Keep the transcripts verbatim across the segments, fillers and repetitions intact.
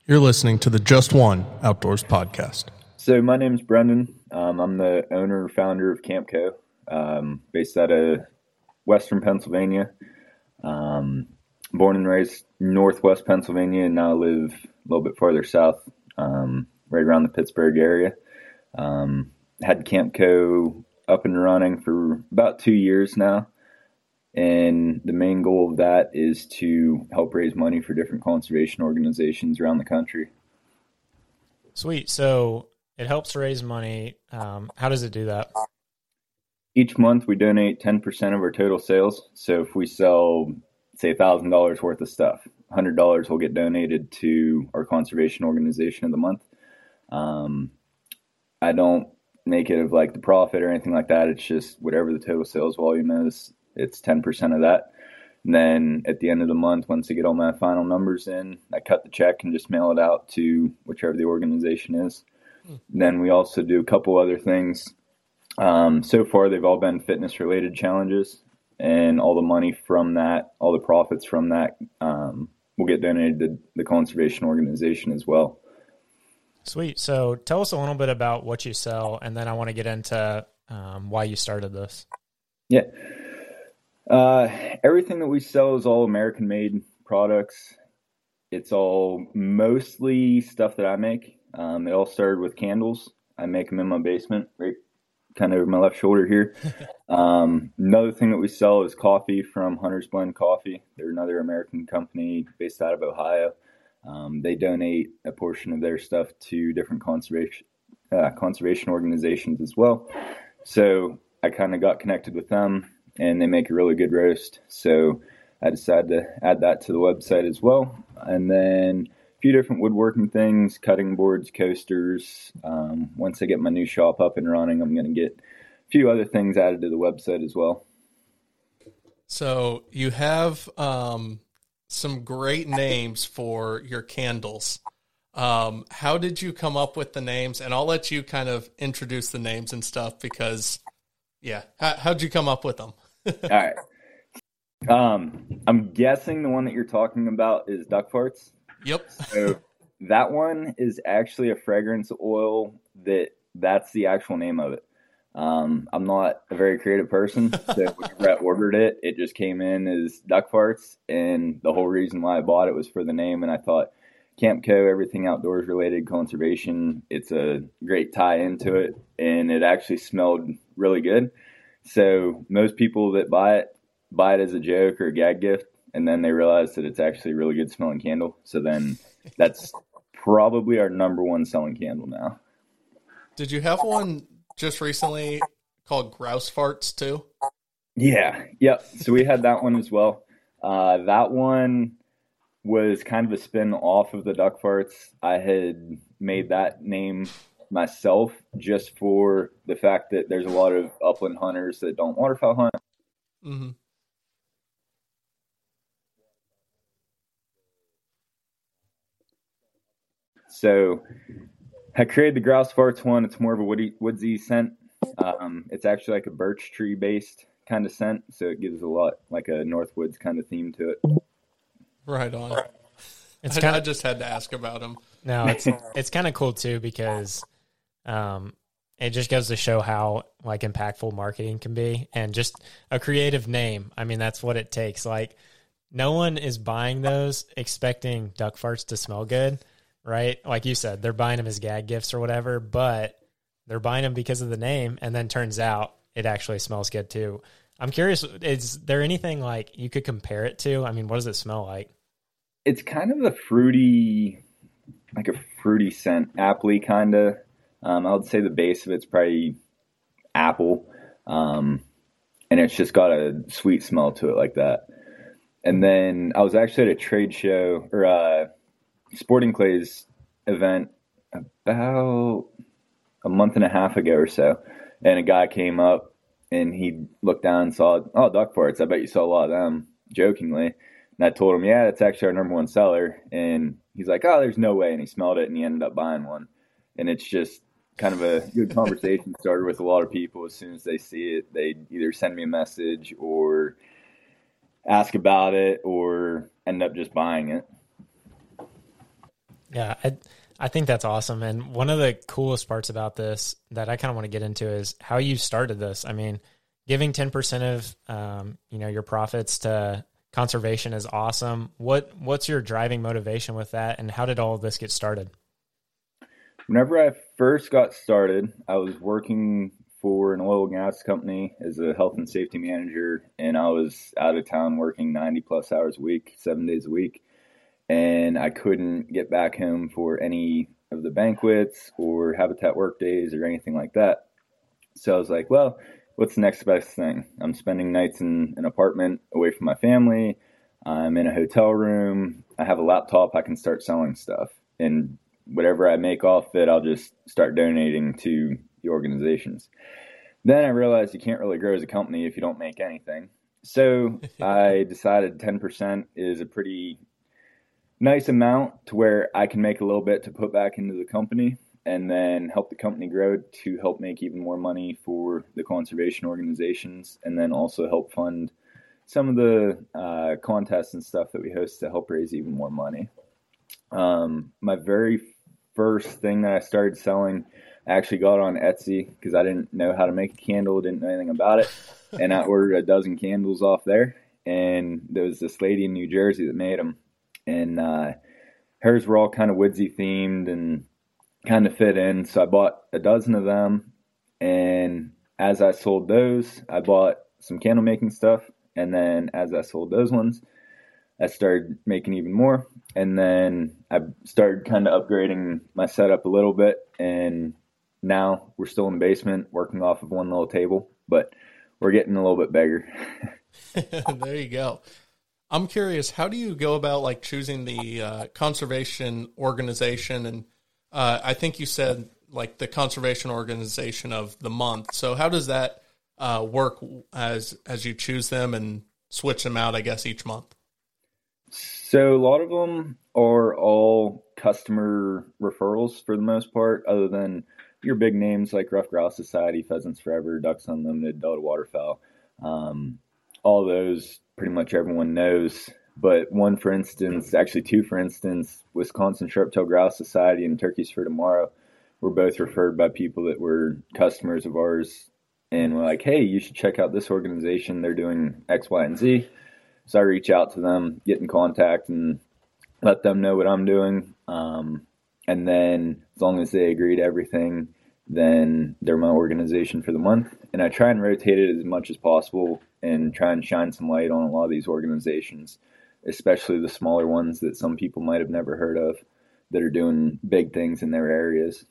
You're listening to the Just One Outdoors podcast. So my name's Brendan. Um, I'm the owner and founder of Camp Co, um, based out of Western Pennsylvania. Um, born and raised Northwest Pennsylvania, and now live a little bit farther south, um, right around the Pittsburgh area. Um, had Camp Co up and running for about two years now. And the main goal of that is to help raise money for different conservation organizations around the country. Sweet. So it helps raise money. Um, how does it do that? Each month we donate ten percent of our total sales. So if we sell, say, one thousand dollars worth of stuff, one hundred dollars will get donated to our conservation organization of the month. Um, I don't make it of like the profit or anything like that. It's just whatever the total sales volume is. It's ten percent of that. And then at the end of the month, once I get all my final numbers in, I cut the check and just mail it out to whichever the organization is. Hmm. Then we also do a couple other things. Um, so far, they've all been fitness-related challenges, and all the money from that, all the profits from that, um, will get donated to the conservation organization as well. Sweet. So tell us a little bit about what you sell, and then I want to get into um, why you started this. Yeah. Uh, everything that we sell is all American-made products. It's all mostly stuff that I make. Um, it all started with candles. I make them in my basement, right kind of over my left shoulder here. Um, another thing that we sell is coffee from Hunter's Blend Coffee. They're another American company based out of Ohio. Um, they donate a portion of their stuff to different conservation uh, conservation organizations as well. So I kind of got connected with them, and they make a really good roast. So I decided to add that to the website as well. And then a few different woodworking things, cutting boards, coasters. Um, once I get my new shop up and running, I'm going to get a few other things added to the website as well. So you have um, some great names for your candles. Um, how did you come up with the names? And I'll let you kind of introduce the names and stuff because, yeah, how, how'd you come up with them? All right. Um, I'm guessing the one that you're talking about is duck farts. Yep. So that one is actually a fragrance oil that that's the actual name of it. Um, I'm not a very creative person. So whenever I ordered it, it just came in as duck farts. And the whole reason why I bought it was for the name. And I thought Camp Co, everything outdoors related, conservation, it's a great tie into it. And it actually smelled really good. So most people that buy it, buy it as a joke or a gag gift, and then they realize that it's actually a really good smelling candle. So then that's probably our number one selling candle now. Did you have one just recently called Grouse Farts too? Yeah. Yep. So we had that one as well. Uh, that one was kind of a spin off of the duck farts. I had made that name myself just for the fact that there's a lot of upland hunters that don't waterfowl hunt. Mm-hmm. So I created the Grouse Farts one. It's more of a woody, woodsy scent. Um, it's actually like a birch tree based kind of scent. So it gives a lot like a Northwoods kind of theme to it. Right on. It's I, kind I of just had to ask about them. no, it's it's kind of cool too because um, it just goes to show how like impactful marketing can be, and just a creative name. I mean, that's what it takes. Like, no one is buying those expecting duck farts to smell good, right? Like you said, they're buying them as gag gifts or whatever, but they're buying them because of the name, and then turns out it actually smells good too. I'm curious, is there anything like you could compare it to? I mean, what does it smell like? It's kind of a fruity, like a fruity scent, appley kind of. Um, I would say the base of it's probably apple, um, and it's just got a sweet smell to it like that. And then I was actually at a trade show or a Sporting Clays event about a month and a half ago or so, and a guy came up and he looked down and saw, oh, duck farts. I bet you saw a lot of them, jokingly. And I told him, yeah, that's actually our number one seller. And he's like, oh, there's no way. And he smelled it and he ended up buying one. And it's just kind of a good conversation starter with a lot of people. As soon as they see it, they either send me a message or ask about it or end up just buying it. Yeah, I I think that's awesome. And one of the coolest parts about this that I kind of want to get into is how you started this. I mean, giving ten percent of um, you know, your profits to conservation is awesome. What what's your driving motivation with that, and how did all of this get started? Whenever I first got started, I was working for an oil and gas company as a health and safety manager, and I was out of town working ninety plus hours a week, seven days a week. And I couldn't get back home for any of the banquets or habitat work days or anything like that. So I was like, well, what's the next best thing? I'm spending nights in an apartment away from my family. I'm in a hotel room. I have a laptop. I can start selling stuff. And whatever I make off it, I'll just start donating to the organizations. Then I realized you can't really grow as a company if you don't make anything. So I decided ten percent is a pretty nice amount to where I can make a little bit to put back into the company and then help the company grow to help make even more money for the conservation organizations, and then also help fund some of the uh, contests and stuff that we host to help raise even more money. Um, my very first thing that I started selling, I actually got on Etsy because I didn't know how to make a candle, didn't know anything about it. And I ordered a dozen candles off there. And there was this lady in New Jersey that made them. And uh, hers were all kind of woodsy themed and kind of fit in. So I bought a dozen of them. And as I sold those, I bought some candle making stuff. And then as I sold those ones, I started making even more. And then I started kind of upgrading my setup a little bit. And now we're still in the basement working off of one little table, but we're getting a little bit bigger. There you go. I'm curious, how do you go about like choosing the uh, conservation organization? And uh, I think you said like the conservation organization of the month. So how does that uh, work as as you choose them and switch them out, I guess, each month? So a lot of them are all customer referrals for the most part, other than your big names like Ruffed Grouse Society, Pheasants Forever, Ducks Unlimited, Delta Waterfowl. Um, all those pretty much everyone knows. But one, for instance, actually two, for instance, Wisconsin Sharp-tailed Grouse Society and Turkeys for Tomorrow were both referred by people that were customers of ours. And we're like, hey, you should check out this organization. They're doing X, Y, and Z. So I reach out to them, get in contact, and let them know what I'm doing. Um, and then as long as they agree to everything, then they're my organization for the month. And I try and rotate it as much as possible and try and shine some light on a lot of these organizations, especially the smaller ones that some people might have never heard of that are doing big things in their areas.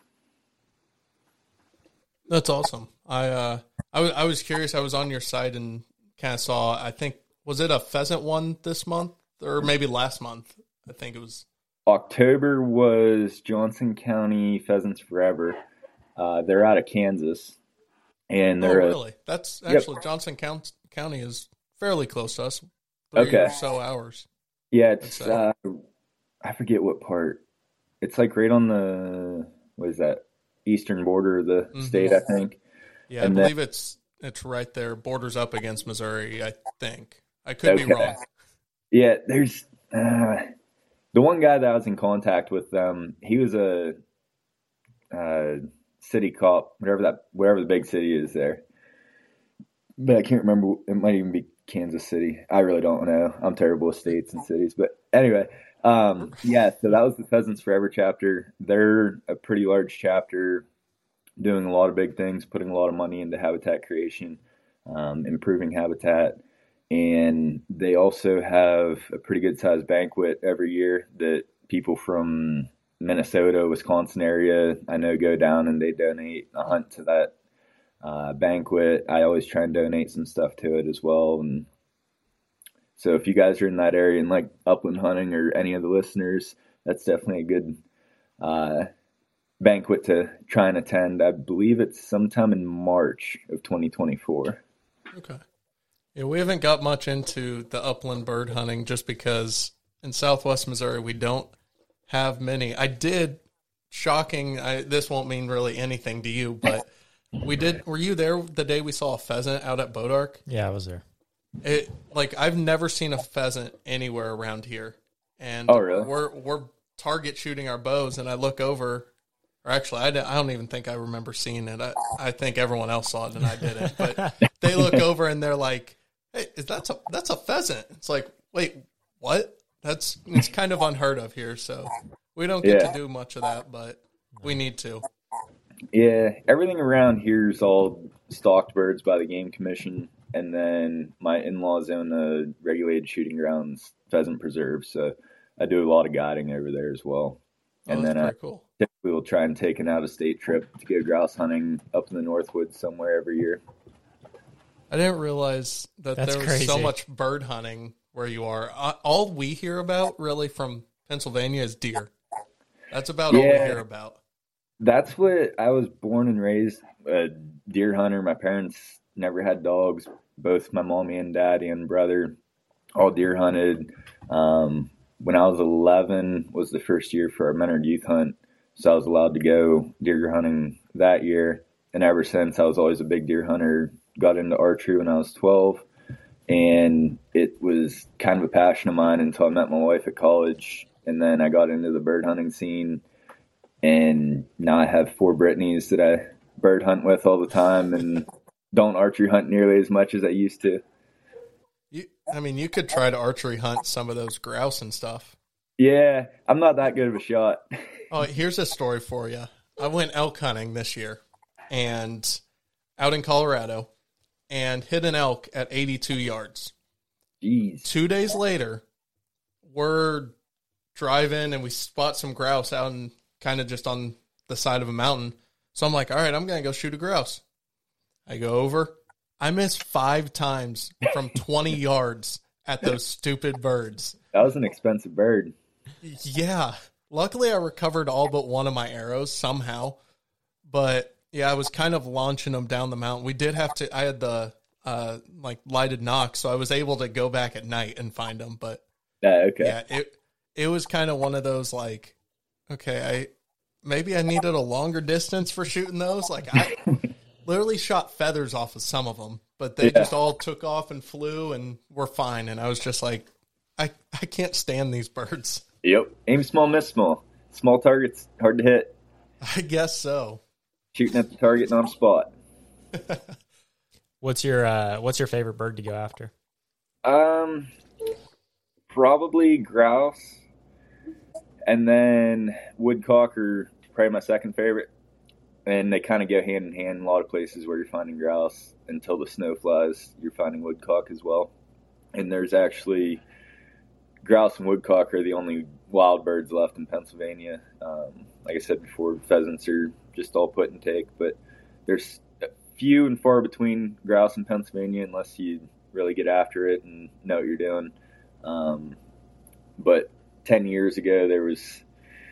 That's awesome. I, uh, I, w- I was curious. I was on your site and kind of saw, I think, was it a pheasant one this month or maybe last month? I think it was. October was Johnson County Pheasants Forever. Uh, they're out of Kansas. And they're oh, really? A, That's actually, yep. Johnson County is fairly close to us. Three okay. or so hours. Yeah, it's, uh, I forget what part. It's like right on the, what is that, eastern border of the mm-hmm. state, I think. Yeah, and I believe then, it's it's right there, borders up against Missouri, I think. I could okay. be wrong. Yeah, there's uh, the one guy that I was in contact with. Um, he was a uh, city cop, whatever that, wherever the big city is there. But I can't remember. It might even be Kansas City. I really don't know. I'm terrible with states and cities. But anyway, um, yeah. So that was the Pheasants Forever chapter. They're a pretty large chapter, doing a lot of big things, putting a lot of money into habitat creation, um, improving habitat. And they also have a pretty good sized banquet every year that people from Minnesota, Wisconsin area, I know, go down and they donate a hunt to that uh, banquet. I always try and donate some stuff to it as well. And so if you guys are in that area and like upland hunting, or any of the listeners, that's definitely a good uh, banquet to try and attend. I believe it's sometime in March of twenty twenty-four. Okay. Yeah, we haven't got much into the upland bird hunting just because in Southwest Missouri we don't have many. I did, shocking, I, this won't mean really anything to you, but we did, were you there the day we saw a pheasant out at Bodark? Yeah, I was there. It like I've never seen a pheasant anywhere around here. And oh, really? we're we're target shooting our bows, and I look over. Or actually, I don't, I don't even think I remember seeing it. I, I think everyone else saw it and I didn't. But they look over and they're like, "Hey, is that a, that's a pheasant?" It's like, wait, what? That's it's kind of unheard of here. So we don't get Yeah. to do much of that, but we need to. Yeah, everything around here is all stocked birds by the Game Commission, and then my in-laws own a regulated shooting grounds pheasant preserve, so I do a lot of guiding over there as well. Oh, And that's then I pretty cool. typically will try and take an out-of-state trip to go grouse hunting up in the Northwoods somewhere every year. I didn't realize that That's there was so crazy. much bird hunting where you are. Uh, all we hear about really from Pennsylvania is deer. That's about all we Yeah. hear about. That's what I was born and raised a deer hunter. My parents never had dogs. Both my mommy and daddy and brother all deer hunted. Um, when I was eleven was the first year for our Menard youth hunt, so I was allowed to go deer hunting that year. And ever since, I was always a big deer hunter. Got into archery when I was twelve, and it was kind of a passion of mine until I met my wife at college. And then I got into the bird hunting scene. And now I have four Brittany's that I bird hunt with all the time and don't archery hunt nearly as much as I used to. You, I mean, you could try to archery hunt some of those grouse and stuff. Yeah, I'm not that good of a shot. Oh, here's a story for you. I went elk hunting this year and out in Colorado and hit an elk at eighty-two yards. Jeez. Two days later, we're driving and we spot some grouse out in kind of just on the side of a mountain. So I'm like, all right, I'm going to go shoot a grouse. I go over. I missed five times from twenty yards at those stupid birds. That was an expensive bird. Yeah. Luckily, I recovered all but one of my arrows somehow. But, yeah, I was kind of launching them down the mountain. We did have to – I had the, uh, like, lighted knock, so I was able to go back at night and find them. But, Yeah, okay. yeah, it it was kind of one of those, like, okay, I maybe I needed a longer distance for shooting those. Like, I literally shot feathers off of some of them, but they Yeah. just all took off and flew and were fine. And I was just like, I, I can't stand these birds. Yep. Aim small, miss small. Small targets, hard to hit. I guess so. Shooting at the target, not a spot. What's your uh, What's your favorite bird to go after? Um, probably grouse, and then woodcock are probably my second favorite. And they kind of go hand in hand in a lot of places where you're finding grouse. Until the snow flies, you're finding woodcock as well. And there's actually grouse and woodcock are the only wild birds left in Pennsylvania. Um, like I said before, pheasants are just all put and take, but there's few and far between grouse in Pennsylvania unless you really get after it and know what you're doing. Um, but ten years ago, there was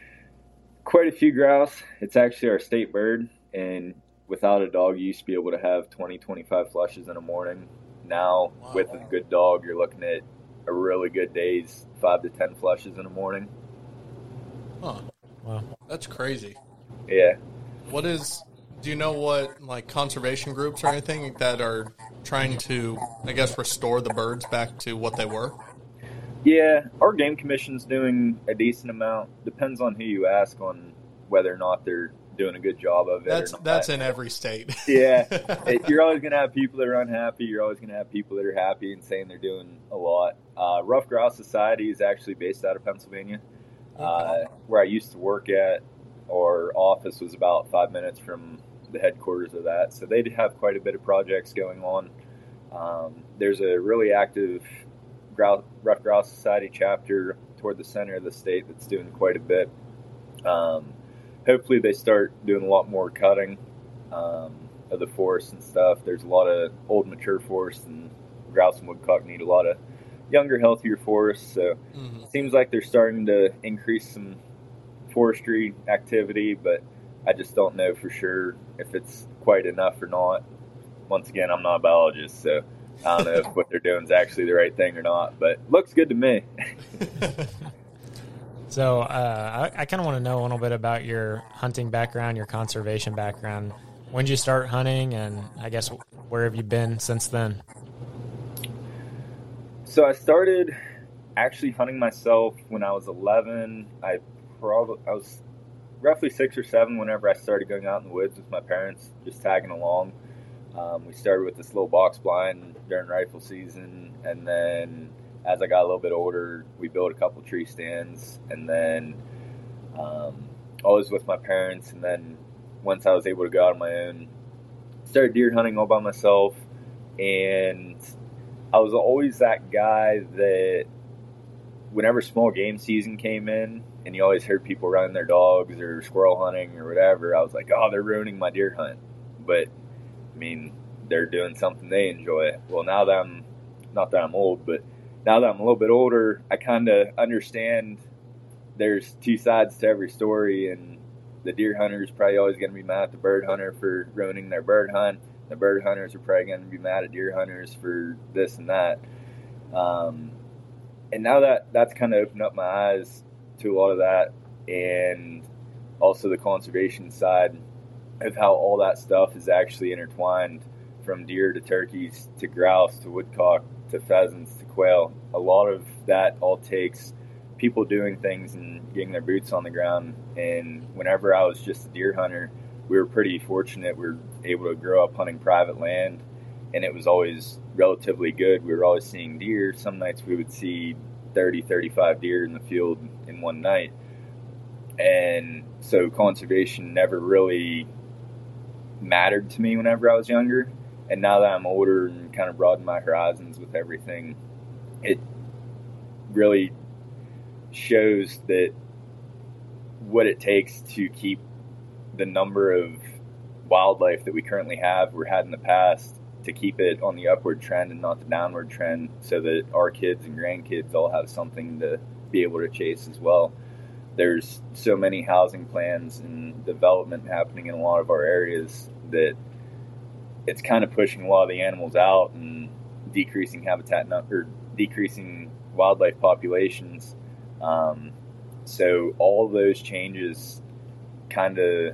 quite a few grouse. It's actually our state bird, and without a dog, you used to be able to have twenty, twenty-five flushes in a morning. Now, Wow. with a good dog, you're looking at a really good day's five to ten flushes in the morning. Huh. Wow. That's crazy. Yeah. What is, do you know what, like, conservation groups or anything that are trying to, I guess, restore the birds back to what they were? Yeah, our game commission's doing a decent amount. Depends on who you ask on whether or not they're doing a good job of it. That's or not. that's in every state. Yeah, it, you're always going to have people that are unhappy. You're always going to have people that are happy and saying they're doing a lot. Uh, Rough Grouse Society is actually based out of Pennsylvania. Uh, where I used to work at, our office was about five minutes from the headquarters of that. So they have quite a bit of projects going on. Um, there's a really active grouse, Rough Grouse Society chapter toward the center of the state that's doing quite a bit. Um, hopefully they start doing a lot more cutting um, of the forest and stuff. There's a lot of old mature forests, and grouse and woodcock need a lot of younger, healthier forests. So Mhm. it seems like they're starting to increase some forestry activity, but I just don't know for sure if it's quite enough or not. Once again, I'm not a biologist, so I don't know if what they're doing is actually the right thing or not, but looks good to me. So uh, I, I kind of want to know a little bit about your hunting background, your conservation background. When did you start hunting, and I guess where have you been since then? So I started actually hunting myself when I was eleven. I probably I was roughly six or seven whenever I started going out in the woods with my parents, just tagging along. Um, we started with this little box blind during rifle season, and then as I got a little bit older, we built a couple tree stands, and then um, always with my parents. And then once I was able to go out on my own, started deer hunting all by myself. And I was always that guy that whenever small game season came in, and you always heard people running their dogs or squirrel hunting or whatever, I was like, oh, they're ruining my deer hunt. But I mean, they're doing something they enjoy. Well, now that I'm, not that I'm old, but now that I'm a little bit older, I kind of understand there's two sides to every story, and the deer hunter is probably always going to be mad at the bird hunter for ruining their bird hunt. The bird hunters are probably going to be mad at deer hunters for this and that. Um, and now that that's kind of opened up my eyes to a lot of that, and also the conservation side of how all that stuff is actually intertwined, from deer to turkeys to grouse to woodcock to pheasants to quail. A lot of that all takes people doing things and getting their boots on the ground. And whenever I was just a deer hunter, we were pretty fortunate. We were able to grow up hunting private land, and it was always relatively good. We were always seeing deer. Some nights we would see thirty, thirty-five deer in the field in one night. And so conservation never really mattered to me whenever I was younger. And now that I'm older and kind of broadened my horizons with everything, it really shows that what it takes to keep the number of wildlife that we currently have, or had in the past, to keep it on the upward trend and not the downward trend, so that our kids and grandkids all have something to be able to chase as well. There's so many housing plans and development happening in a lot of our areas that it's kind of pushing a lot of the animals out and decreasing habitat or decreasing wildlife populations. Um, so all of those changes kind of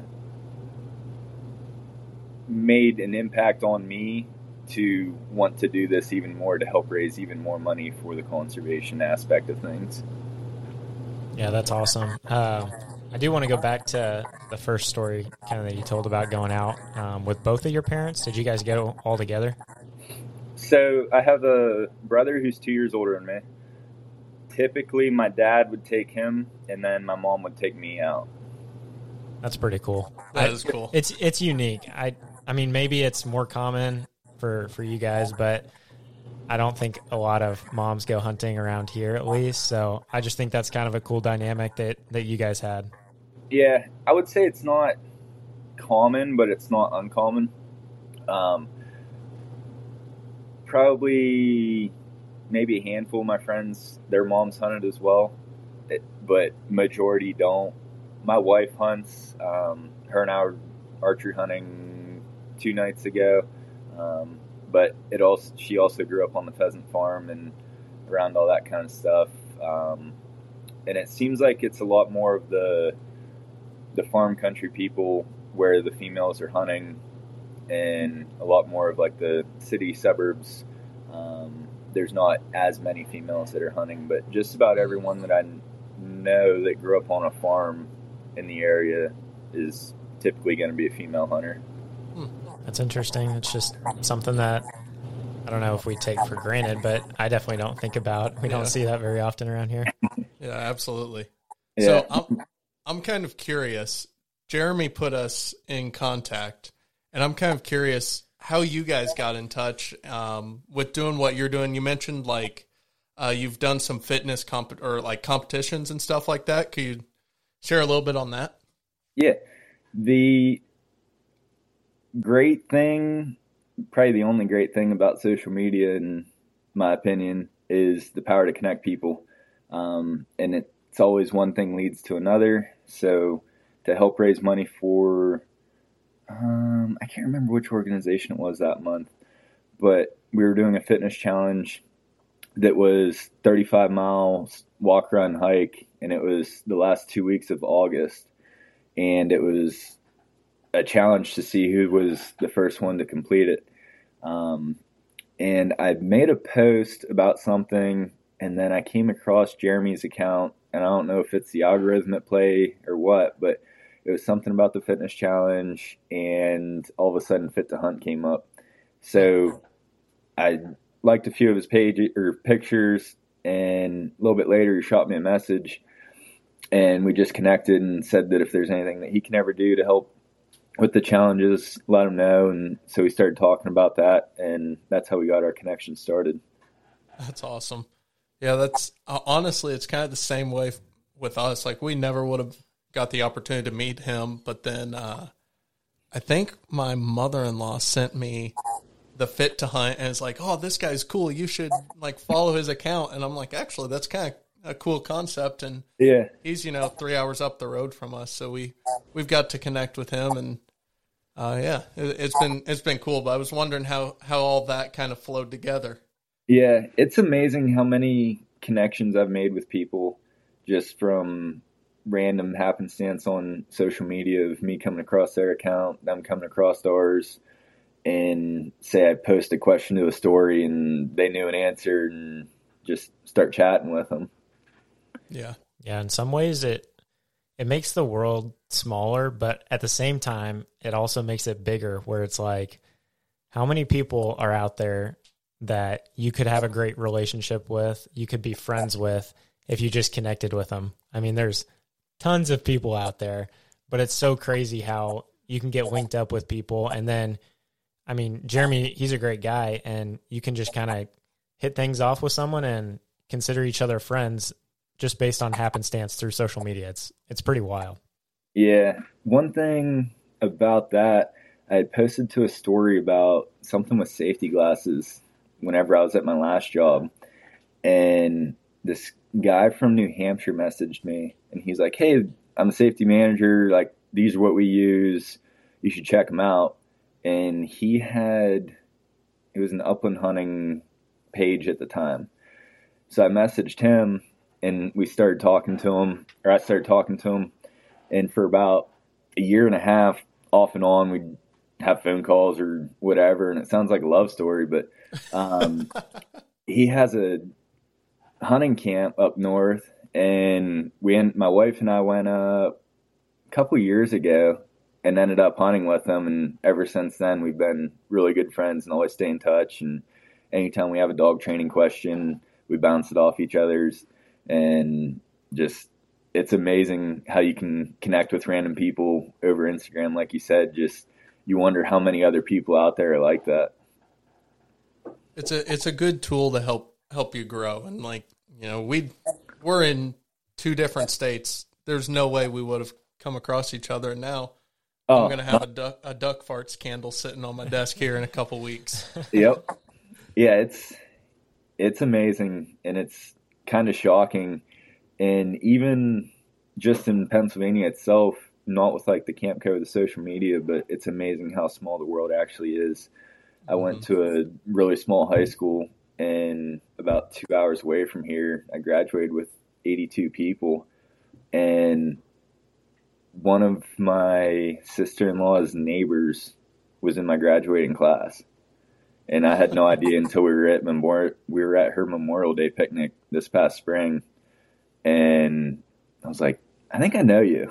made an impact on me to want to do this even more, to help raise even more money for the conservation aspect of things. Yeah, that's awesome. Um, I do want to go back to the first story kind of that you told about going out um, with both of your parents. Did you guys go all together? So I have a brother who's two years older than me. Typically, my dad would take him, and then my mom would take me out. That's pretty cool. That I, is cool. It's it's unique. I I mean, maybe it's more common for, for you guys, but I don't think a lot of moms go hunting around here, at least. So I just think that's kind of a cool dynamic that, that you guys had. Yeah, I would say it's not common, but it's not uncommon. Um, probably maybe a handful of my friends, their moms hunted as well, it, but majority don't. My wife hunts. Um, her and I were archery hunting two nights ago. Um, but it also, she also grew up on the pheasant farm and around all that kind of stuff. Um, and it seems like it's a lot more of the, the farm country people where the females are hunting, and a lot more of like the city suburbs. Um, there's not as many females that are hunting, but just about everyone that I know that grew up on a farm in the area is typically going to be a female hunter. That's interesting. It's just something that I don't know if we take for granted, but I definitely don't think about. We Yeah. don't see that very often around here. Yeah, absolutely. Yeah. So I'm, I'm kind of curious. Jeremy put us in contact, and I'm kind of curious how you guys got in touch um, with doing what you're doing. You mentioned like uh, you've done some fitness comp or like competitions and stuff like that. Could you share a little bit on that? Yeah. The great thing, probably the only great thing about social media, in my opinion, is the power to connect people. Um, and it's always one thing leads to another. So to help raise money for, um, I can't remember which organization it was that month, but we were doing a fitness challenge that was thirty-five miles walk, run, hike. And it was the last two weeks of August. And it was a challenge to see who was the first one to complete it. Um, and I made a post about something, and then I came across Jeremy's account, and I don't know if it's the algorithm at play or what, but it was something about the fitness challenge, and all of a sudden Fit to Hunt came up. So I liked a few of his page or pictures, and a little bit later he shot me a message, and we just connected and said that if there's anything that he can ever do to help with the challenges, let him know. And so we started talking about that, and that's how we got our connection started. That's awesome. Yeah, that's uh, honestly, it's kind of the same way with us. Like, we never would have got the opportunity to meet him, but then uh, I think my mother-in-law sent me the Fit to Hunt, and it's like, oh, this guy's cool. You should like follow his account. And I'm like, actually, that's kind of a cool concept. And yeah, he's, you know, three hours up the road from us, so we we've got to connect with him, and uh, yeah, it, it's been it's been cool. But I was wondering how how all that kind of flowed together. Yeah, it's amazing how many connections I've made with people just from random happenstance on social media of me coming across their account, them coming across ours, and say I post a question to a story and they knew an answer, and just start chatting with them. Yeah. Yeah, in some ways it it makes the world smaller, but at the same time it also makes it bigger, where it's like, how many people are out there that you could have a great relationship with, you could be friends with if you just connected with them. I mean, there's tons of people out there, but it's so crazy how you can get linked up with people. And then, I mean, Jeremy, he's a great guy, and you can just kind of hit things off with someone and consider each other friends just based on happenstance through social media. It's, it's pretty wild. Yeah. One thing about that, I had posted to a story about something with safety glasses whenever I was at my last job, and this guy from New Hampshire messaged me, and he's like, hey, I'm a safety manager. Like, these are what we use. You should check them out. And he had, it was an upland hunting page at the time. So I messaged him, and we started talking to him, or I started talking to him. And for about a year and a half, off and on, we'd have phone calls or whatever. And it sounds like a love story, but um, he has a hunting camp up north, and we, my wife and I went up a couple years ago and ended up hunting with him. And ever since then, we've been really good friends and always stay in touch. And anytime we have a dog training question, we bounce it off each other's, and just, it's amazing how you can connect with random people over Instagram. Like you said, just, you wonder how many other people out there are like that. It's a it's a good tool to help help you grow. And like, you know, we we're in two different states. There's no way we would have come across each other. And now oh, I'm going to have a duck, a duck farts candle sitting on my desk here in a couple weeks. Yep. Yeah, it's it's amazing, and it's kind of shocking. And even just in Pennsylvania itself, not with like the camp code, the social media, but it's amazing how small the world actually is. I went to a really small high school, and about two hours away from here, I graduated with eighty-two people. And one of my sister-in-law's neighbors was in my graduating class. And I had no idea until we were at Memorial, we were at her Memorial Day picnic this past spring. And I was like, I think I know you.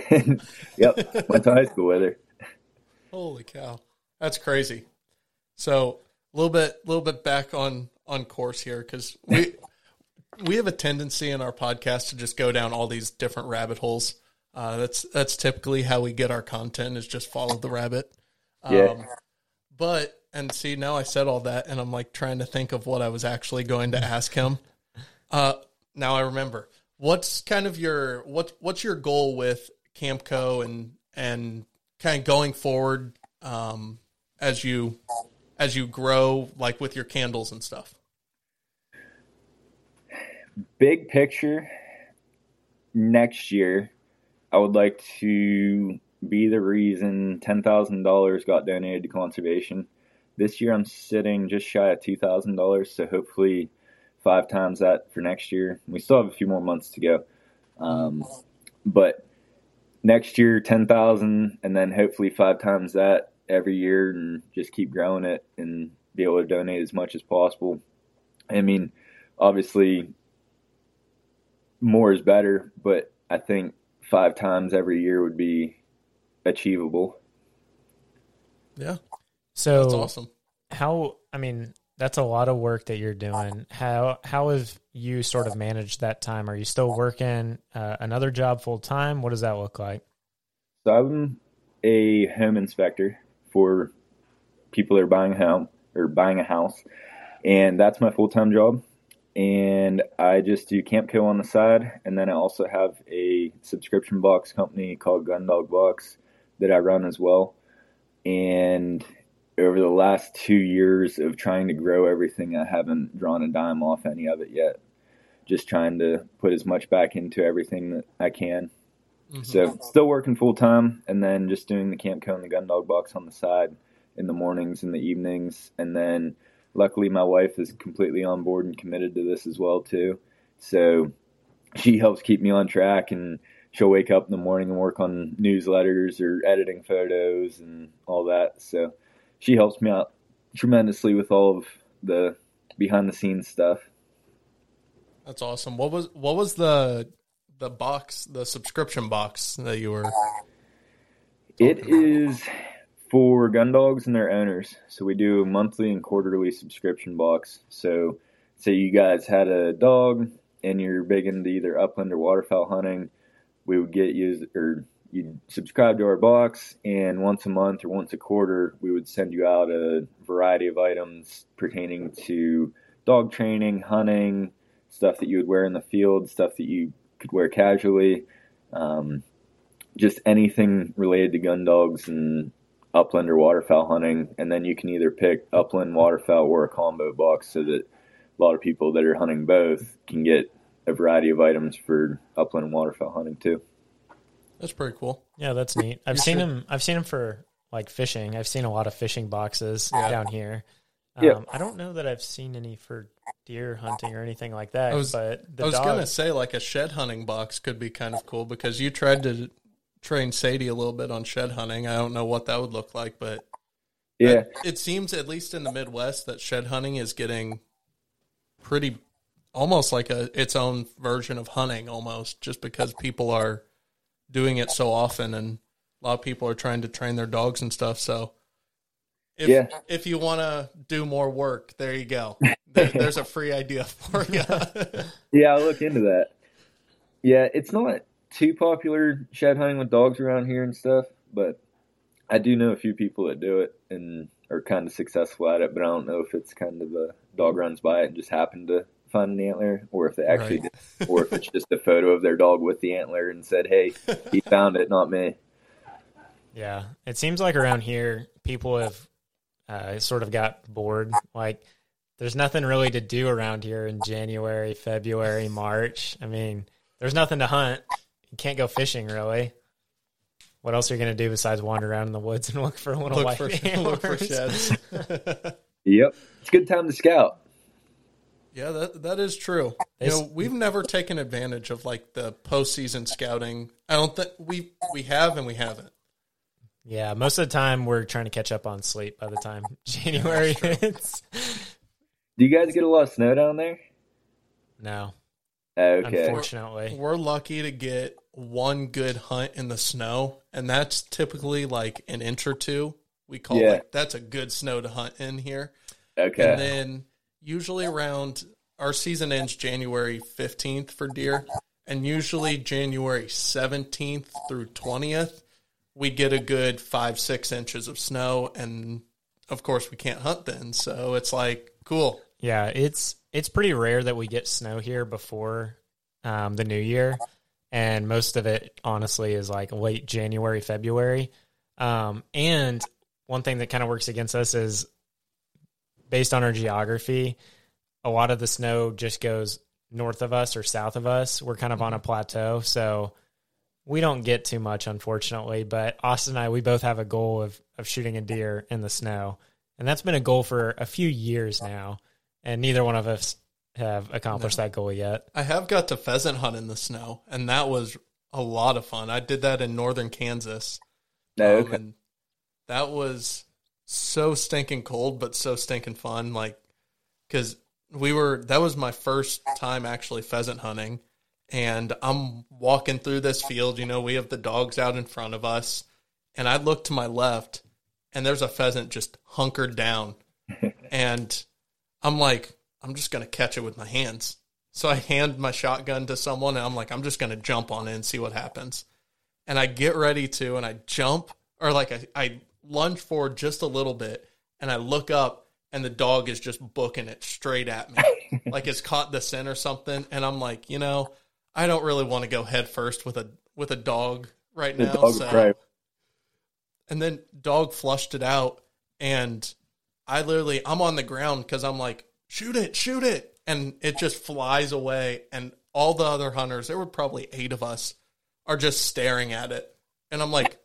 Yep, went to high school with her. Holy cow. That's crazy. So a little bit, little bit back on, on course here, because we we have a tendency in our podcast to just go down all these different rabbit holes. Uh, that's that's typically how we get our content, is just follow the rabbit. Um, yeah. But and see, now I said all that, and I'm like trying to think of what I was actually going to ask him. Uh, now I remember. What's kind of your what what's your goal with Campco and and kind of going forward um, as you as you grow, like with your candles and stuff? Big picture, next year, I would like to be the reason ten thousand dollars got donated to conservation. This year I'm sitting just shy of two thousand dollars, so hopefully five times that for next year. We still have a few more months to go. Um, but next year, ten thousand, and then hopefully five times that every year, and just keep growing it and be able to donate as much as possible. I mean, obviously, more is better, but I think five times every year would be achievable. Yeah, So that's awesome. how, I mean, that's a lot of work that you're doing. How how have you sort of managed that time? Are you still working uh, another job full time? What does that look like? So I'm a home inspector for people that are buying a home or buying a house, and that's my full time job. And I just do Camp Kill on the side, and then I also have a subscription box company called Gundog Box that I run as well. And over the last two years of trying to grow everything, I haven't drawn a dime off any of it yet. Just trying to put as much back into everything that I can. Mm-hmm. So still working full time, and then just doing the Camp Kill and the Gundog Box on the side in the mornings and the evenings. And then luckily my wife is completely on board and committed to this as well too. So she helps keep me on track, and she'll wake up in the morning and work on newsletters or editing photos and all that. So she helps me out tremendously with all of the behind the scenes stuff. That's awesome. What was what was the the box, the subscription box that you were? It is for gun dogs and their owners. So we do a monthly and quarterly subscription box. So say you guys had a dog and you're big into either upland or waterfowl hunting, we would get you, or you'd subscribe to our box, and once a month or once a quarter, we would send you out a variety of items pertaining to dog training, hunting, stuff that you would wear in the field, stuff that you could wear casually, um, just anything related to gun dogs and upland or waterfowl hunting. And then you can either pick upland, waterfowl, or a combo box, so that a lot of people that are hunting both can get a variety of items for upland and waterfowl hunting too. That's pretty cool. Yeah, that's neat. I've seen them. I've seen them for like fishing. I've seen a lot of fishing boxes yeah. down here. Um, yeah. I don't know that I've seen any for deer hunting or anything like that. I was, but the I was dog... gonna say like a shed hunting box could be kind of cool, because you tried to train Sadie a little bit on shed hunting. I don't know what that would look like, but yeah, that, it seems at least in the Midwest that shed hunting is getting pretty, almost like a its own version of hunting, almost, just because people are doing it so often, and a lot of people are trying to train their dogs and stuff. So if yeah. if you want to do more work, there you go. There, there's a free idea for you. Yeah, I'll look into that. Yeah, it's not too popular shed hunting with dogs around here and stuff, but I do know a few people that do it and are kind of successful at it, but I don't know if it's kind of a dog runs by it and just happened to find an antler, or if they actually right. did, or if it's just a photo of their dog with the antler and said, hey, he found it, not me. Yeah, it seems like around here people have uh, sort of got bored. Like, there's nothing really to do around here in January, February, March. I mean, there's nothing to hunt. You can't go fishing, really. What else are you going to do besides wander around in the woods and look for little look white for, antlers? Look for sheds. Yep. It's a good time to scout. Yeah, that that is true. You know, we've never taken advantage of like the postseason scouting. I don't think we we have and we haven't. Yeah, most of the time we're trying to catch up on sleep by the time January hits. Do you guys get a lot of snow down there? No. Okay. Unfortunately. We're, we're lucky to get one good hunt in the snow, and that's typically like an inch or two. We call yeah. like that's a good snow to hunt in here. Okay. And then usually around our season ends January fifteenth for deer, and usually January seventeenth through twentieth, we get a good five, six inches of snow. And of course we can't hunt then. So it's like, cool. Yeah. It's, it's pretty rare that we get snow here before um, the new year. And most of it honestly is like late January, February. Um, and one thing that kind of works against us is, based on our geography, a lot of the snow just goes north of us or south of us. We're kind of on a plateau, so we don't get too much, unfortunately. But Austin and I, we both have a goal of, of shooting a deer in the snow. And that's been a goal for a few years now, and neither one of us have accomplished no. that goal yet. I have got to pheasant hunt in the snow, and that was a lot of fun. I did that in northern Kansas. No, okay. Um, and that was so stinking cold, but so stinking fun. Like, because we were, that was my first time actually pheasant hunting, and I'm walking through this field. You know, we have the dogs out in front of us, and I look to my left, and there's a pheasant just hunkered down. And I'm like, I'm just going to catch it with my hands. So I hand my shotgun to someone, and I'm like, I'm just going to jump on it and see what happens. And I get ready to, and I jump, or like I, I lunge forward just a little bit, and I look up, and the dog is just booking it straight at me. Like it's caught the scent or something. And I'm like, you know, I don't really want to go head first with a with a dog right The now. dog So, right. and then dog flushed it out, and I literally, I'm on the ground because I'm like, shoot it, shoot it. And it just flies away. And all the other hunters, there were probably eight of us, are just staring at it. And I'm like,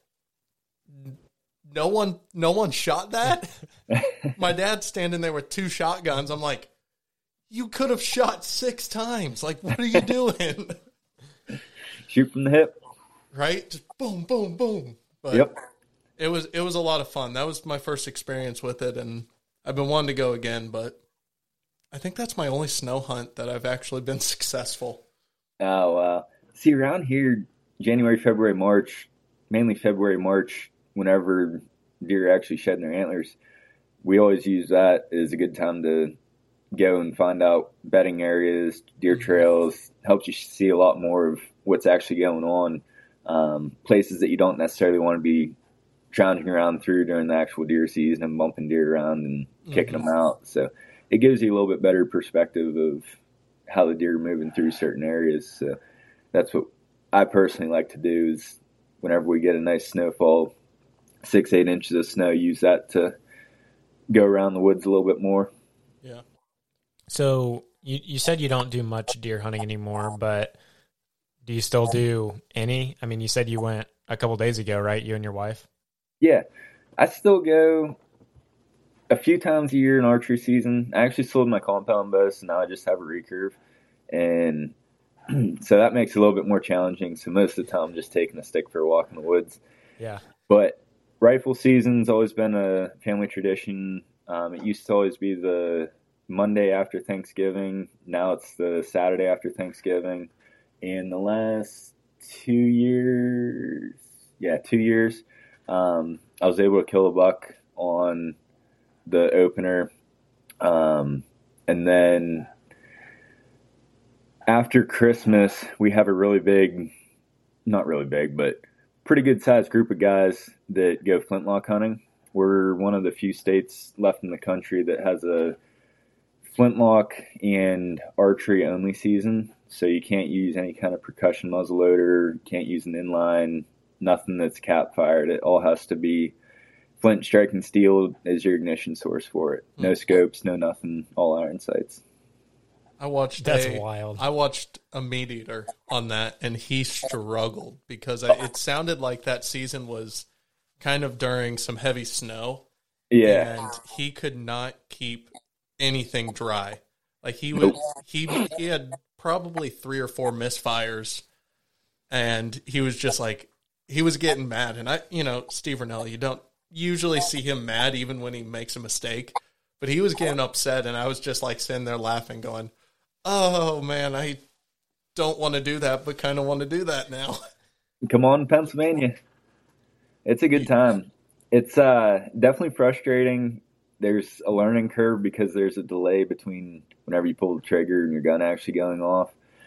no one, no one shot that? My dad's standing there with two shotguns. I'm like, you could have shot six times. Like, what are you doing? Shoot from the hip. Right? Just boom, boom, boom. But Yep. it was it was a lot of fun. That was my first experience with it, and I've been wanting to go again, but I think that's my only snow hunt that I've actually been successful. Oh, wow. See, around here, January, February, March, mainly February, March, whenever deer are actually shedding their antlers, we always use that as a good time to go and find out bedding areas, deer trails. Helps you see a lot more of what's actually going on. Um, places that you don't necessarily want to be trounging around through during the actual deer season and bumping deer around and kicking Mm-hmm. them out. So it gives you a little bit better perspective of how the deer are moving through certain areas. So that's what I personally like to do is whenever we get a nice snowfall, six, eight inches of snow, use that to go around the woods a little bit more. Yeah. So you, you said you don't do much deer hunting anymore, but do you still do any? I mean, you said you went a couple days ago, right? You and your wife? Yeah, I still go a few times a year in archery season. I actually sold my compound bow, so now I just have a recurve. And so that makes it a little bit more challenging. So most of the time I'm just taking a stick for a walk in the woods. Yeah. But rifle season's always been a family tradition. Um, it used to always be the Monday after Thanksgiving. Now it's the Saturday after Thanksgiving. In the last two years, yeah, two years, um, I was able to kill a buck on the opener. Um, and then after Christmas, we have a really big, not really big, but pretty good sized group of guys that go flintlock hunting. We're one of the few states left in the country that has a flintlock and archery only season. So you can't use any kind of percussion muzzleloader, can't use an inline, nothing that's cap fired. It all has to be flint striking steel as your ignition source for it. No scopes, no nothing, all iron sights. I watched That's a, wild. I watched a meat eater on that, and he struggled because I, it sounded like that season was kind of during some heavy snow. Yeah. And he could not keep anything dry. Like he would, he he had probably three or four misfires, and he was just like, he was getting mad. And I, you know, Steve Rinella, you don't usually see him mad even when he makes a mistake, but he was getting upset, and I was just like sitting there laughing, going, "Oh man, I don't want to do that, but kind of want to do that now." Come on, Pennsylvania. It's a good time. It's uh, definitely frustrating. There's a learning curve because there's a delay between whenever you pull the trigger and your gun actually going off.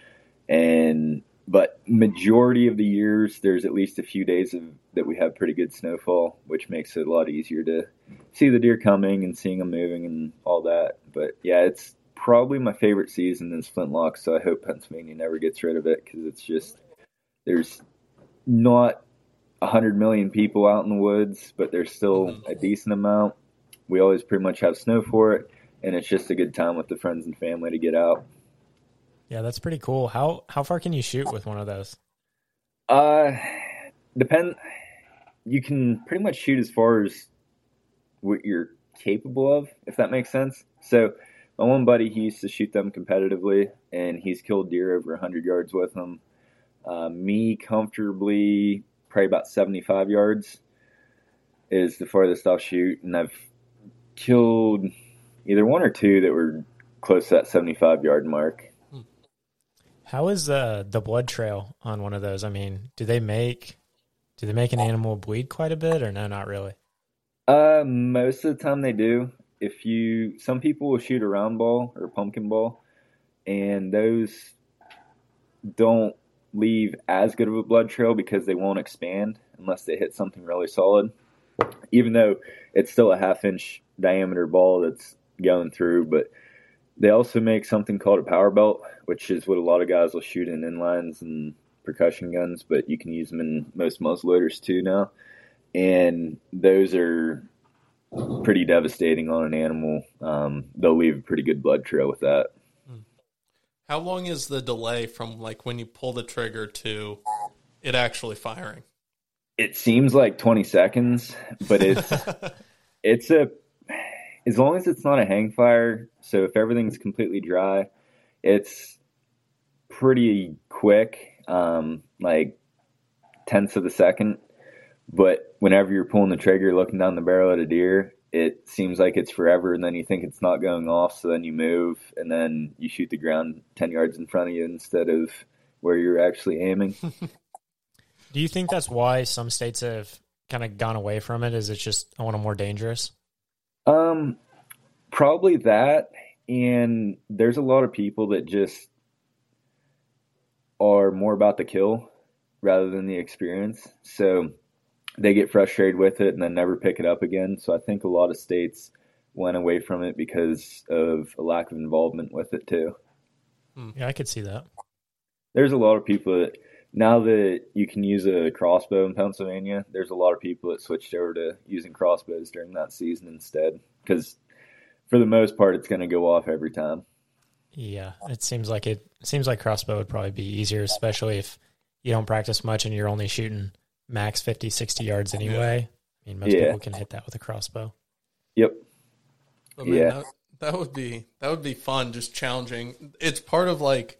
And but majority of the years, there's at least a few days of that we have pretty good snowfall, which makes it a lot easier to see the deer coming and seeing them moving and all that. But yeah, it's probably my favorite season is flintlock. So I hope Pennsylvania never gets rid of it because it's just there's not a hundred million people out in the woods, but there's still a decent amount. We always pretty much have snow for it, and it's just a good time with the friends and family to get out. Yeah, that's pretty cool. How how far can you shoot with one of those? Uh, depend. You can pretty much shoot as far as what you're capable of, if that makes sense. So my one buddy, he used to shoot them competitively, and he's killed deer over one hundred yards with them. Uh, me, comfortably, probably about seventy-five yards is the farthest I'll shoot, and I've killed either one or two that were close to that seventy-five yard mark. How is uh, the blood trail on one of those? I mean, do they make do they make an animal bleed quite a bit, or no, not really? Uh, most of the time they do. If you, some people will shoot a round ball or a pumpkin ball, and those don't leave as good of a blood trail because they won't expand unless they hit something really solid. Even though it's still a half inch diameter ball that's going through, but they also make something called a power belt, which is what a lot of guys will shoot in inlines and percussion guns, but you can use them in most muzzleloaders too now. And those are pretty devastating on an animal. Um, they'll leave a pretty good blood trail with that. How long is the delay from like when you pull the trigger to it actually firing? It seems like twenty seconds, but it's it's a as long as it's not a hang fire. So if everything's completely dry, it's pretty quick, um, like tenths of a second. But whenever you're pulling the trigger, looking down the barrel at a deer, it seems like it's forever, and then you think it's not going off, so then you move, and then you shoot the ground ten yards in front of you instead of where you're actually aiming. Do you think that's why some states have kind of gone away from it? Is it just a little more dangerous? Um, probably that, and there's a lot of people that just are more about the kill rather than the experience, so they get frustrated with it and then never pick it up again. So I think a lot of states went away from it because of a lack of involvement with it too. Yeah, I could see that. There's a lot of people that, now that you can use a crossbow in Pennsylvania, there's a lot of people that switched over to using crossbows during that season instead, because for the most part, it's going to go off every time. Yeah, it seems like it, it seems like crossbow would probably be easier, especially if you don't practice much and you're only shooting max fifty, sixty yards anyway. I mean, most yeah. people can hit that with a crossbow. Yep. Oh, man, yeah. That, that would be, that would be fun. Just challenging. It's part of like,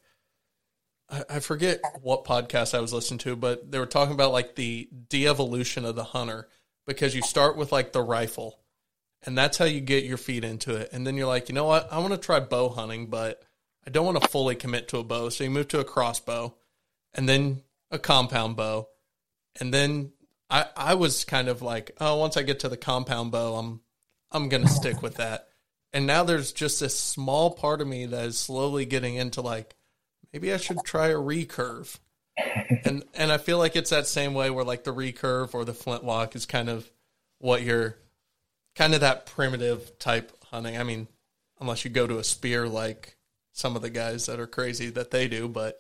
I, I forget what podcast I was listening to, but they were talking about like the de-evolution of the hunter, because you start with like the rifle and that's how you get your feet into it. And then you're like, you know what? I want to try bow hunting, but I don't want to fully commit to a bow. So you move to a crossbow and then a compound bow. And then I, I was kind of like, oh, once I get to the compound bow, I'm I'm going to stick with that. And now there's just this small part of me that is slowly getting into like, maybe I should try a recurve. and and I feel like it's that same way where like the recurve or the flintlock is kind of what you're, kind of that primitive type hunting. I mean, unless you go to a spear like some of the guys that are crazy that they do, but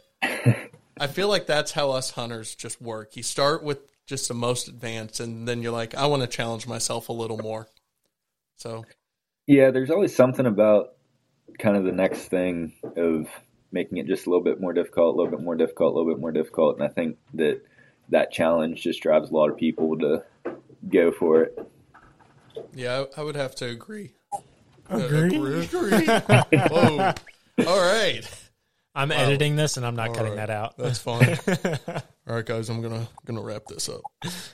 I feel like that's how us hunters just work. You start with just the most advanced, and then you're like, I want to challenge myself a little more. So, yeah, there's always something about kind of the next thing of making it just a little bit more difficult, a little bit more difficult, a little bit more difficult. And I think that that challenge just drives a lot of people to go for it. Yeah, I, I would have to agree. Agree. Uh, agree. Whoa. All right. I'm wow. editing this, and I'm not All cutting right. that out. That's fine. All right, guys, I'm gonna gonna wrap this up.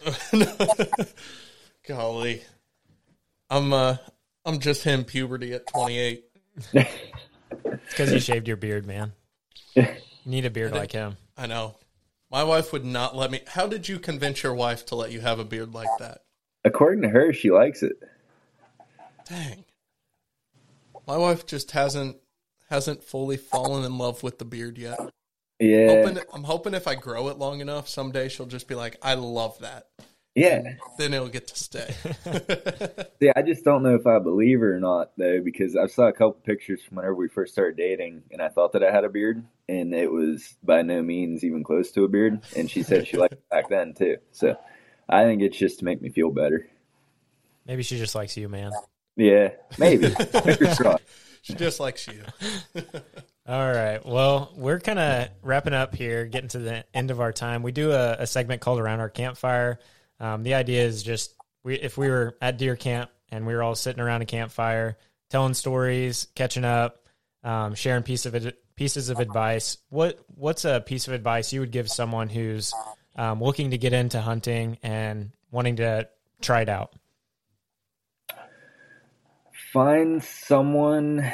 Golly, I'm uh, I'm just hitting puberty at twenty-eight. It's because you shaved your beard, man. You need a beard like him. I know. My wife would not let me. How did you convince your wife to let you have a beard like that? According to her, she likes it. Dang. My wife just hasn't. hasn't fully fallen in love with the beard yet. Yeah. I'm hoping, I'm hoping if I grow it long enough, someday she'll just be like, I love that. Yeah. And then it'll get to stay. Yeah, I just don't know if I believe her or not, though, because I saw a couple pictures from whenever we first started dating, and I thought that I had a beard, and it was by no means even close to a beard, and she said she liked it back then, too. So I think it's just to make me feel better. Maybe she just likes you, man. Yeah, maybe. Fingers crossed. She just likes you. All right. Well, we're kind of wrapping up here, getting to the end of our time. We do a, a segment called Around Our Campfire. Um, the idea is just we, if we were at deer camp and we were all sitting around a campfire, telling stories, catching up, um, sharing piece of ad- pieces of advice. What what's a piece of advice you would give someone who's um, looking to get into hunting and wanting to try it out? Find someone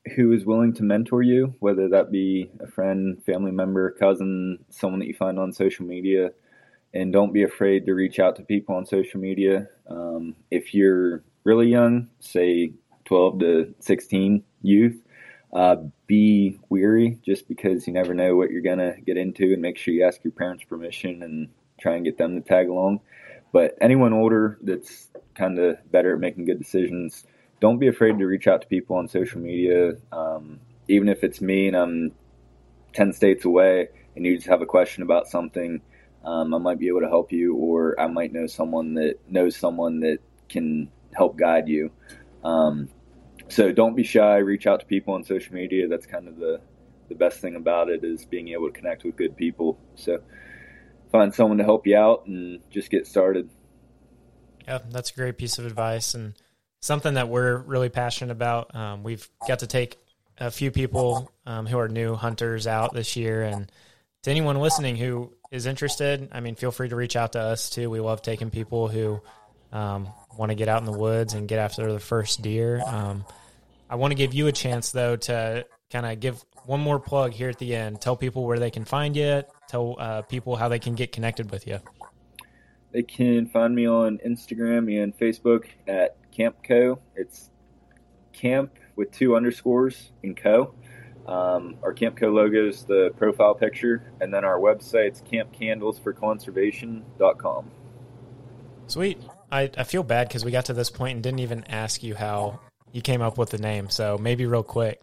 who is willing to mentor you, whether that be a friend, family member, cousin, someone that you find on social media. And don't be afraid to reach out to people on social media. Um, if you're really young, say twelve to sixteen youth, uh, be weary just because you never know what you're going to get into, and make sure you ask your parents' permission and try and get them to tag along. But anyone older that's kind of better at making good decisions, don't be afraid to reach out to people on social media. Um, even if it's me and I'm ten states away and you just have a question about something, Um, I might be able to help you, or I might know someone that knows someone that can help guide you. Um, so don't be shy. Reach out to people on social media. That's kind of the, the best thing about it, is being able to connect with good people. So find someone to help you out and just get started. Yeah, that's a great piece of advice, and something that we're really passionate about. Um, we've got to take a few people um, who are new hunters out this year, and to anyone listening who is interested, I mean, feel free to reach out to us too. We love taking people who um, want to get out in the woods and get after the first deer. Um, I want to give you a chance, though, to kind of give one more plug here at the end. Tell people where they can find you. Tell uh, people how they can get connected with you. They can find me on Instagram and Facebook at Camp Co. It's Camp with two underscores in Co. Um, our Camp Co logo is the profile picture, and then our website's camp candles for conservation dot com. Sweet. I, I feel bad because we got to this point and didn't even ask you how you came up with the name, so maybe real quick.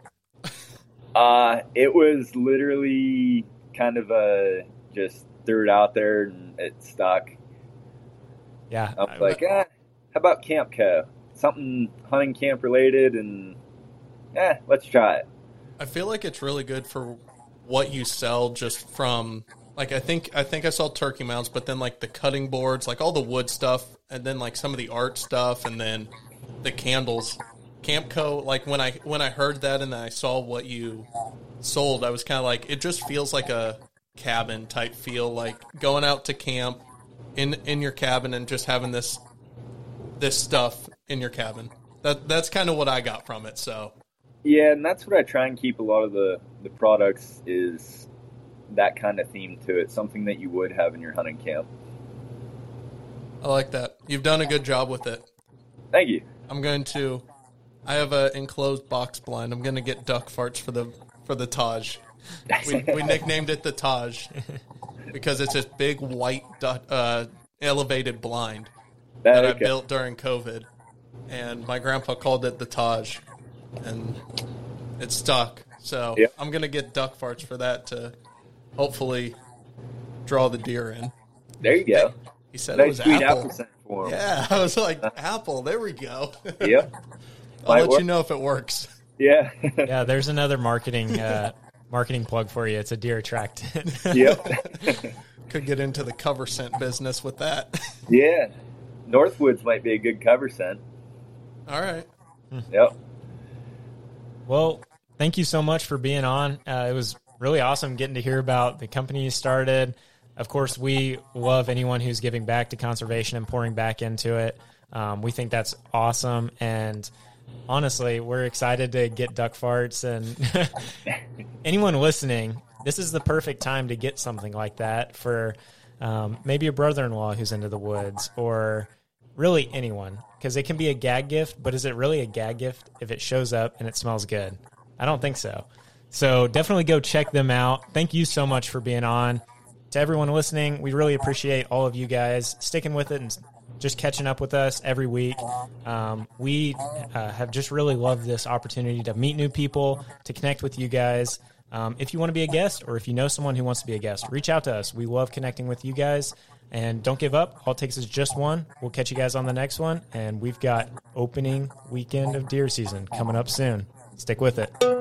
Uh, it was literally kind of a, just threw it out there and it stuck. Yeah. I was like, eh, how about Camp Co? Something hunting camp related, and eh, let's try it. I feel like it's really good for what you sell, just from, like, I think I think I saw turkey mounts, but then like the cutting boards, like all the wood stuff, and then like some of the art stuff, and then the candles. Camp Co, like when I when I heard that and then I saw what you sold, I was kind of like, it just feels like a cabin type feel, like going out to camp in in your cabin and just having this this stuff in your cabin. That that's kind of what I got from it. So yeah, and that's what I try and keep a lot of the the products, is that kind of theme to it, something that you would have in your hunting camp. I like that. You've done a good job with it. Thank you. I'm going to I have an enclosed box blind. I'm going to get duck farts for the for the Taj. We, we nicknamed it the Taj because it's this big white uh, elevated blind that okay. I built during COVID, and my grandpa called it the Taj, and it stuck. So yep. I'm going to get duck farts for that to hopefully draw the deer in. There you go. He said nice it was apple. apple scent for him. Yeah, I was like, apple. There we go. Yep. I'll Might let work. you know if it works. Yeah. Yeah, there's another marketing uh, marketing plug for you. It's a deer attractant. Yep. Could get into the cover scent business with that. Yeah. Northwoods might be a good cover scent. All right. Yep. Well, thank you so much for being on. Uh, it was really awesome getting to hear about the company you started. Of course, we love anyone who's giving back to conservation and pouring back into it. Um, we think that's awesome. And honestly, we're excited to get duck farts. And anyone listening, this is the perfect time to get something like that for um, maybe a brother-in-law who's into the woods, or really anyone, because it can be a gag gift. But is it really a gag gift if it shows up and it smells good? I don't think so. So definitely go check them out. Thank you so much for being on. To everyone listening, we really appreciate all of you guys sticking with it and just catching up with us every week. Um, we uh, have just really loved this opportunity to meet new people, to connect with you guys. Um, if you want to be a guest, or if you know someone who wants to be a guest, reach out to us. We love connecting with you guys. And don't give up. All it takes is just one. We'll catch you guys on the next one. And we've got opening weekend of deer season coming up soon. Stick with it.